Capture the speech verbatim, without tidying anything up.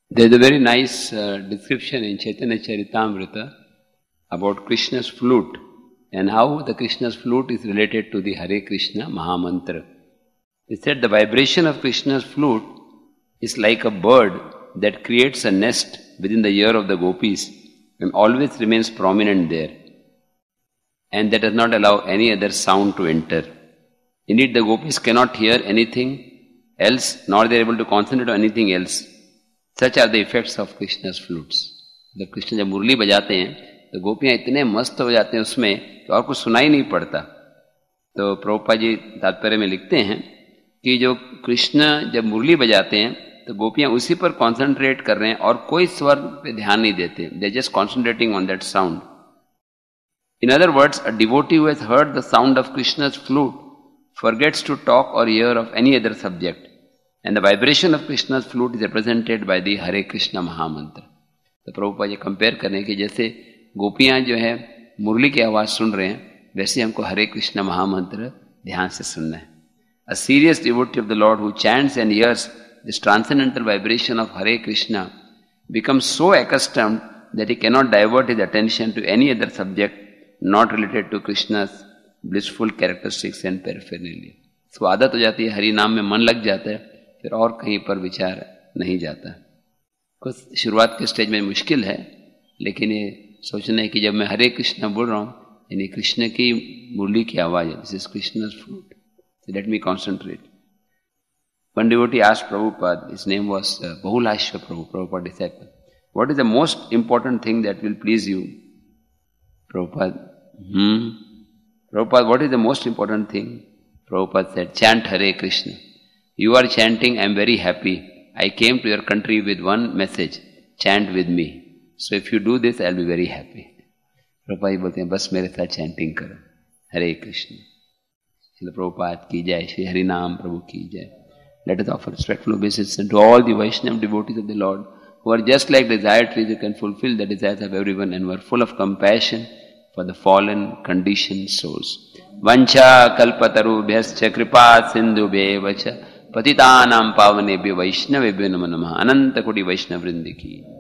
There's a very nice uh, description in Chaitanya Charitamrita about Krishna's flute and how the Krishna's flute is related to the Hare Krishna Mahamantra. It said the vibration of Krishna's flute is like a bird that creates a nest within the ear of the gopis and always remains prominent there, and that does not allow any other sound to enter. Indeed, the gopis cannot hear anything else, nor they are able to concentrate on anything else. Such are the effects of Krishna's flutes. जब कृष्ण जब मुरली बजाते हैं तो गोपियां इतने मस्त हो जाते हैं उसमें कि और कुछ सुनाई नहीं पड़ता. तो प्रभुपाद जी तात्पर्य में लिखते हैं कि जो कृष्ण जब मुरली बजाते हैं तो गोपियां उसी पर कॉन्सेंट्रेट कर रहे हैं और कोई स्वर पे ध्यान नहीं देते. They just concentrating on that sound. In other words, a devotee who has heard the sound of Krishna's flute forgets to talk or hear of any other subject. And the vibration of Krishna's flute is represented by the Hare Krishna Mahamantra. तो Prabhupada ji compare करें कि जैसे गोपियां जो है मुरली की आवाज सुन रहे हैं वैसे हमको हरे कृष्ण महामंत्र ध्यान से सुनना है. A serious devotee of the Lord who chants and hears this transcendental vibration of Hare Krishna becomes so accustomed that he cannot divert his attention to any other subject not related to Krishna's blissful characteristics and paraphernalia. इसको आदत हो जाती है, हरि नाम में मन लग जाता है, फिर और कहीं पर विचार नहीं जाता. कुछ शुरुआत के स्टेज में मुश्किल है, लेकिन ये सोचना है कि जब मैं हरे कृष्ण बोल रहा हूँ यानी कृष्ण की मुरली की आवाज है, this is Krishna's flute. So let me concentrate. One devotee asked Prabhupada, his name was uh, Bahulashva Prabhu, Prabhupada disciple, what is the most important thing that will please you? Prabhupada, hmm. Prabhupada, what is the most important thing? Prabhupada said, chant Hare Krishna. You are chanting, I am very happy. I came to your country with one message, chant with me. So if you do this, I will be very happy. Prabhupada बोलते हैं, बस मेरे साथ chanting करो, हरे कृष्ण. श्रील प्रभुपाद की जय, श्री हरि नाम प्रभु की जय. Let us offer respectful obeisance to all the Vaishnava devotees of the Lord who are just like desired trees who can fulfill the desires of everyone and who are full of compassion for the fallen, conditioned souls. Vancha kalpatarubhyascha kripa sindhubhyeva cha पतितानां पावनेभ्यो वैष्णवेभ्यो नमो नमः. अनंत कोटि वैष्णव वृंद की